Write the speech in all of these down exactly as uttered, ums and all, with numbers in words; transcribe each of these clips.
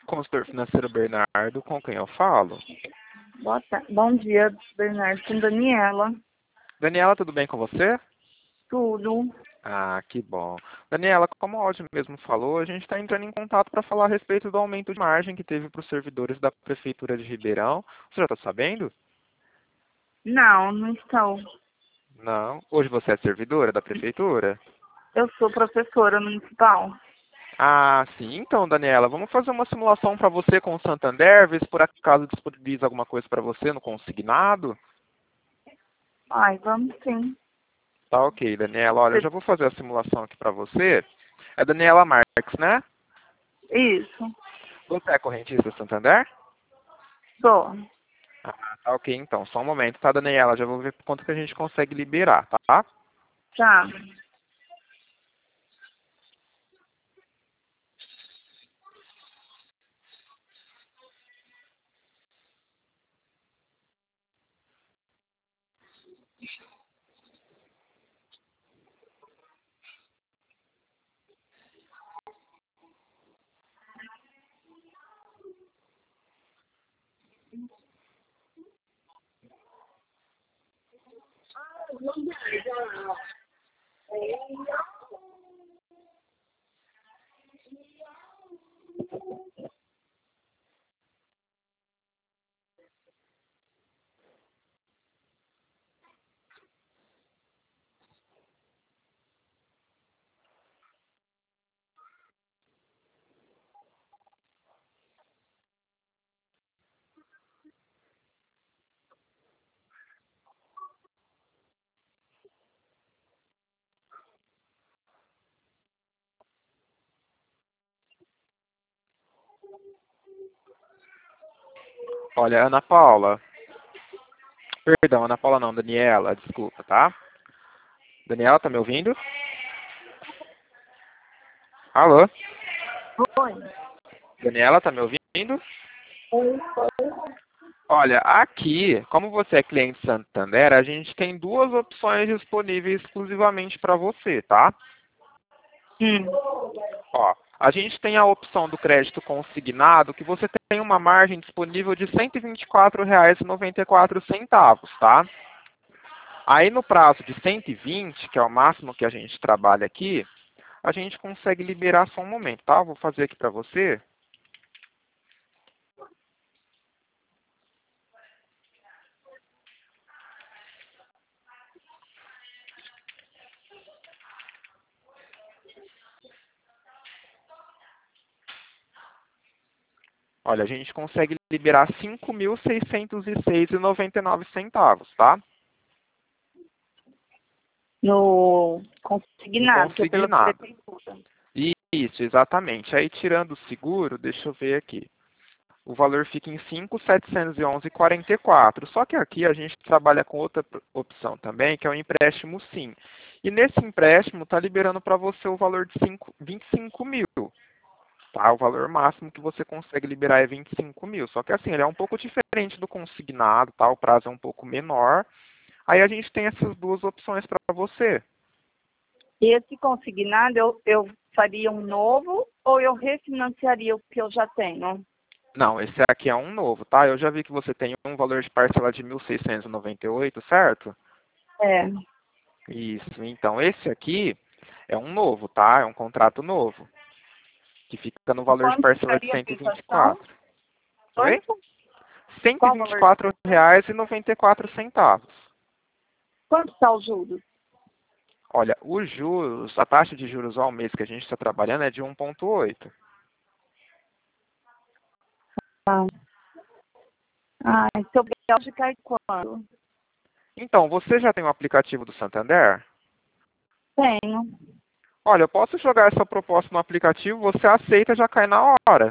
Consultor financeiro Bernardo, com quem eu falo? Boa tarde. Bom dia, Bernardo. Com Daniela. Daniela, tudo bem com você? Tudo. Ah, que bom. Daniela, como o áudio mesmo falou, a gente está entrando em contato para falar a respeito do aumento de margem que teve para os servidores da Prefeitura de Ribeirão. Você já está sabendo? Não, não estou. Não. Hoje você é servidora da Prefeitura? Eu sou professora municipal. Ah, sim. Então, Daniela, vamos fazer uma simulação para você com o Santander, ver se por acaso disponibiliza alguma coisa para você no consignado. Ai, vamos sim. Tá ok, Daniela. Olha, eu já vou fazer a simulação aqui para você. É Daniela Marques, né? Isso. Você é correntista Santander? Sou. Ah, tá ok, então. Só um momento, tá, Daniela? Já vou ver quanto que a gente consegue liberar, tá? Tá. Olha, Ana Paula. Perdão, Ana Paula não, Daniela, desculpa, tá? Daniela, tá me ouvindo? Alô? Oi. Daniela, tá me ouvindo? Oi. Olha, aqui, como você é cliente Santander, a gente tem duas opções disponíveis exclusivamente para você, tá? Hum. Ó, a gente tem a opção do crédito consignado, que você tem uma margem disponível de cento e vinte e quatro reais e noventa e quatro centavos, tá? Aí no prazo de cento e vinte, que é o máximo que a gente trabalha aqui, a gente consegue liberar só um momento, tá? Vou fazer aqui para você. Olha, a gente consegue liberar cinco mil seiscentos e seis reais e noventa e nove centavos, tá? No No consignado, que é pela consignado. prefeitura. Isso, exatamente. Aí tirando o seguro, deixa eu ver aqui. O valor fica em cinco mil setecentos e onze reais e quarenta e quatro centavos. Só que aqui a gente trabalha com outra opção também, que é o empréstimo sim. E nesse empréstimo está liberando para você o valor de vinte e cinco mil. Tá? O valor máximo que você consegue liberar é vinte e cinco mil. Só que assim, ele é um pouco diferente do consignado, tá? O prazo é um pouco menor. Aí a gente tem essas duas opções para você. Esse consignado, eu, eu faria um novo ou eu refinanciaria o que eu já tenho? Não, esse aqui é um novo, tá? Eu já vi que você tem um valor de parcela de mil seiscentos e noventa e oito, certo? É. Isso. Então, esse aqui é um novo, tá? É um contrato novo, que fica no valor de Quanto parcela de ficaria a cento e vinte e prestação? quatro. Oi? Quanto? cento e Qual o vinte e valor da quatro prestação? reais e noventa e quatro centavos. Quanto está o juros? Olha, os juros, a taxa de juros ao mês que a gente está trabalhando é de um vírgula oito. Ah, ah seu Bélgica cai quando? Então, você já tem o aplicativo do Santander? Tenho. Olha, eu posso jogar essa proposta no aplicativo, você aceita, já cai na hora.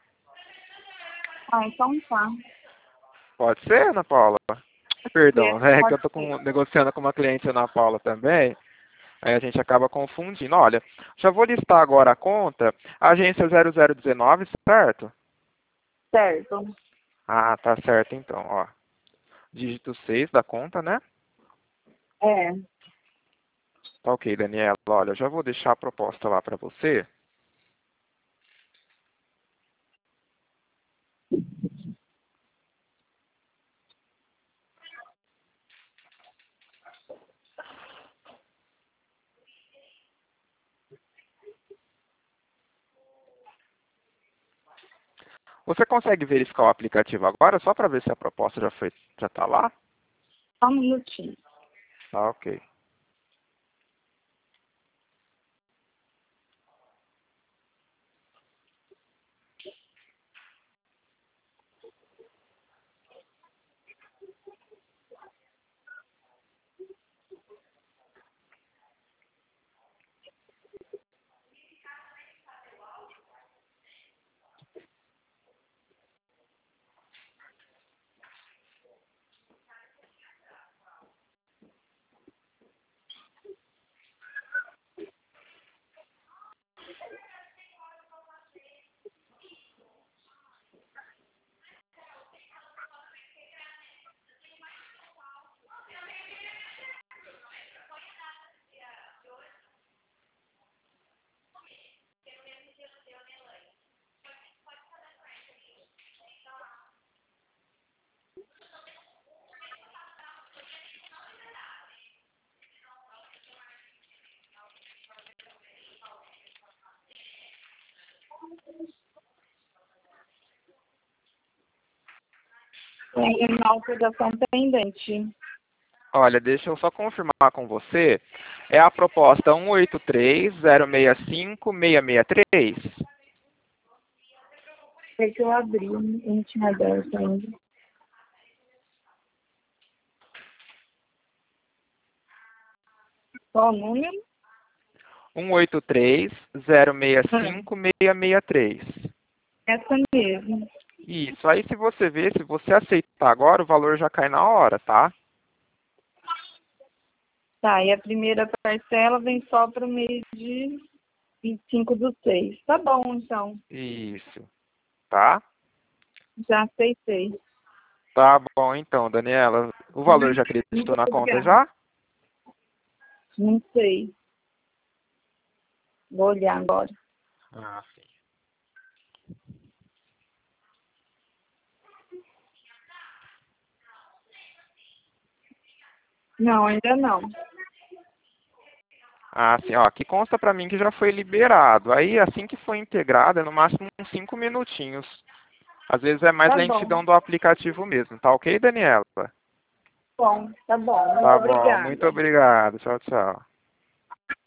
Ah, então tá. Pode ser, Ana Paula? É, Perdão, é que eu pode estou ser. negociando com uma cliente Ana Paula também. Aí a gente acaba confundindo. Olha, já vou listar agora a conta. Agência zero zero um nove, certo? Certo. Ah, tá certo então, ó. Dígito seis da conta, né? É. Tá ok, Daniela. Olha, eu já vou deixar a proposta lá para você. Você consegue verificar o aplicativo agora, só para ver se a proposta já foi, já está lá? Só um minutinho. Tá, ok. Tem uma autorização pendente. Olha, deixa eu só confirmar com você. É a proposta um oito três zero seis cinco seis seis três? É que eu abri, não tinha aberto ainda. Qual o número? um oito três zero seis cinco seis seis três. Essa mesmo. Isso. Aí se você ver, se você aceitar agora, o valor já cai na hora, tá? Tá, e a primeira parcela vem só para o mês de vinte e cinco do seis. Tá bom, então. Isso. Tá? Já aceitei. Tá bom então, Daniela. O valor já acreditou Muito na conta obrigada. já? Não sei. Vou olhar agora. Ah, sim. Não, ainda não. Ah, sim, ó, aqui consta pra mim que já foi liberado. Aí, assim que for integrado, é no máximo uns cinco minutinhos. Às vezes é mais Tá bom. lentidão do aplicativo mesmo, tá ok, Daniela? Bom, tá bom. Muito Tá bom, muito obrigada. obrigado. Tchau, tchau.